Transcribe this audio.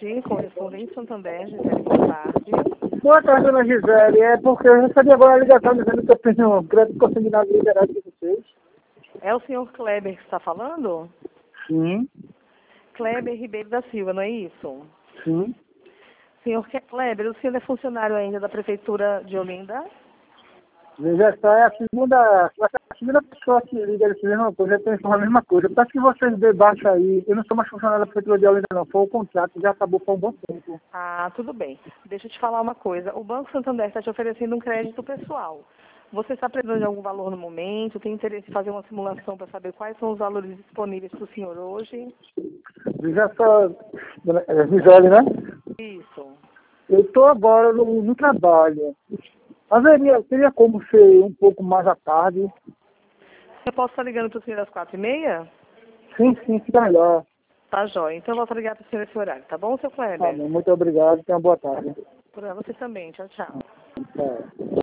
tarde, correspondente Santander, Gisele, boa tarde. Boa tarde, dona Gisele. É porque eu recebi agora a ligação dizendo que eu tenho um crédito consignado liberado de vocês. É o senhor Kleber que está falando? Sim, Kleber Ribeiro da Silva, não é isso? sim. Senhor Kleber, o senhor é funcionário ainda da Prefeitura de Olinda? Veja só, é a segunda pessoa que liga dessa mesma coisa, eu tenho a mesma coisa. Peço que vocês debaixem aí. Eu não sou mais funcionário da Prefeitura de Olinda, não. Foi o contrato, já acabou por um bom tempo. Ah, tudo bem. Deixa eu te falar uma coisa. O Banco Santander está te oferecendo um crédito pessoal. Você está precisando de algum valor no momento? Tem interesse em fazer uma simulação para saber quais são os valores disponíveis para o senhor hoje? Veja só, Gisele, né? Isso. Eu estou agora no trabalho. Teria como ser um pouco mais à tarde? Eu posso estar ligando para o senhor às 4h30? Sim, fica melhor. Tá, jóia. Então eu volto a ligar para o senhor esse horário, tá bom, seu Tá Kleber? bom, muito obrigado. Tenha uma boa tarde. Para você também. Tchau, tchau. Tchau.